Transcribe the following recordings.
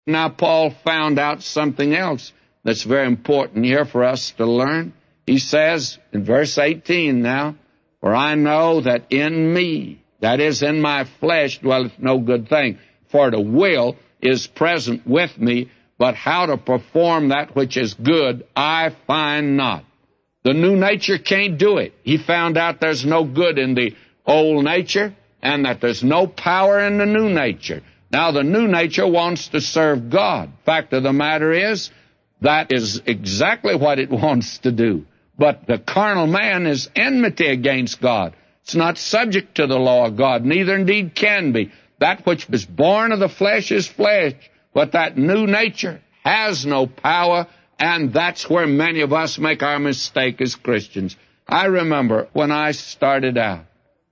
Now, Paul found out something else that's very important here for us to learn. He says in verse 18 now, "For I know that in me, that is, in my flesh, dwelleth no good thing. For the will is present with me, but how to perform that which is good I find not." The new nature can't do it. He found out there's no good in the old nature and that there's no power in the new nature. Now, the new nature wants to serve God. Fact of the matter is, that is exactly what it wants to do. But the carnal man is enmity against God. It's not subject to the law of God, neither indeed can be. That which is born of the flesh is flesh, but that new nature has no power, and that's where many of us make our mistake as Christians. I remember when I started out,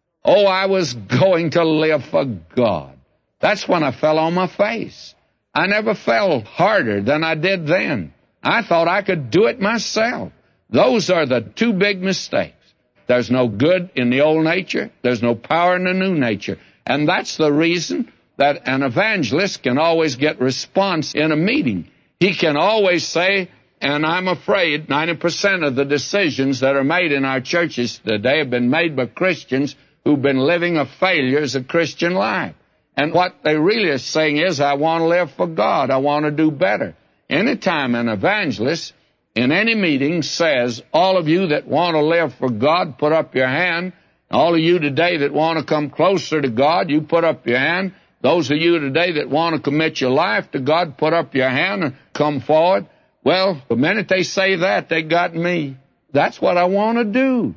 I was going to live for God. That's when I fell on my face. I never fell harder than I did then. I thought I could do it myself. Those are the two big mistakes. There's no good in the old nature. There's no power in the new nature. And that's the reason that an evangelist can always get response in a meeting. He can always say, and I'm afraid 90% of the decisions that are made in our churches today have been made by Christians who've been living a failure as a Christian life. And what they really are saying is, I want to live for God. I want to do better. Anytime an evangelist in any meeting says, all of you that want to live for God, put up your hand. All of you today that want to come closer to God, you put up your hand. Those of you today that want to commit your life to God, put up your hand and come forward. Well, the minute they say that, they got me. That's what I want to do.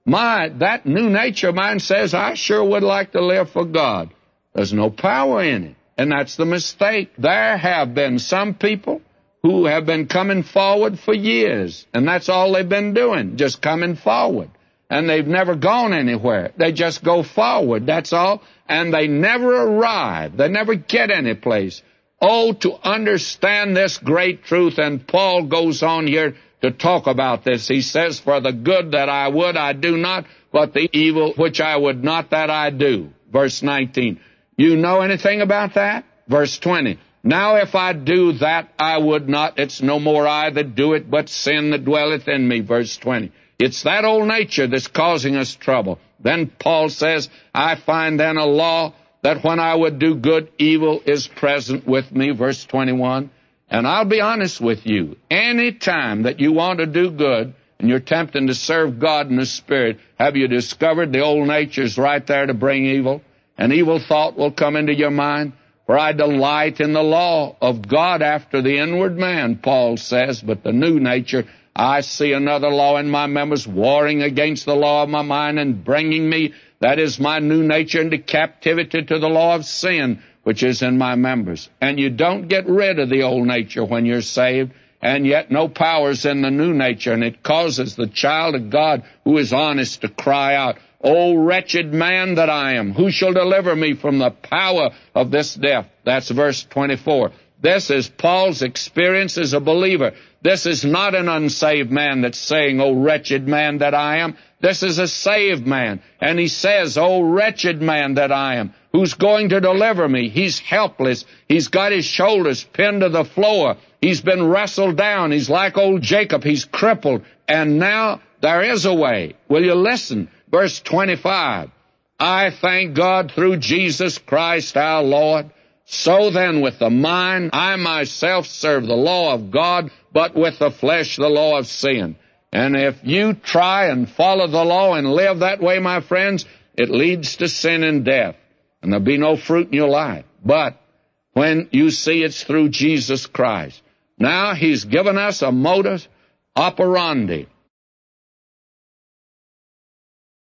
That new nature of mine says, I sure would like to live for God. There's no power in it, and that's the mistake. There have been some people who have been coming forward for years, and that's all they've been doing, just coming forward. And they've never gone anywhere. They just go forward, that's all, and they never arrive. They never get any place. Oh, to understand this great truth, and Paul goes on here to talk about this. He says, for the good that I would, I do not, but the evil which I would not, that I do. Verse 19. You know anything about that? Verse 20. Now if I do that I would not, it's no more I that do it, but sin that dwelleth in me. Verse 20. It's that old nature that's causing us trouble. Then Paul says, I find then a law that when I would do good, evil is present with me. Verse 21. And I'll be honest with you. Any time that you want to do good and you're tempting to serve God in the Spirit, have you discovered the old nature's right there to bring evil? An evil thought will come into your mind. For I delight in the law of God after the inward man, Paul says, but the new nature, I see another law in my members, warring against the law of my mind and bringing me, that is my new nature, into captivity to the law of sin, which is in my members. And you don't get rid of the old nature when you're saved, and yet no power's in the new nature, and it causes the child of God who is honest to cry out, O wretched man that I am, who shall deliver me from the power of this death? That's verse 24. This is Paul's experience as a believer. This is not an unsaved man that's saying, O wretched man that I am. This is a saved man. And he says, O wretched man that I am, who's going to deliver me? He's helpless. He's got his shoulders pinned to the floor. He's been wrestled down. He's like old Jacob. He's crippled. And now there is a way. Will you listen? Verse 25, I thank God through Jesus Christ our Lord. So then with the mind, I myself serve the law of God, but with the flesh, the law of sin. And if you try and follow the law and live that way, my friends, it leads to sin and death. And there'll be no fruit in your life. But when you see it's through Jesus Christ, now He's given us a modus operandi.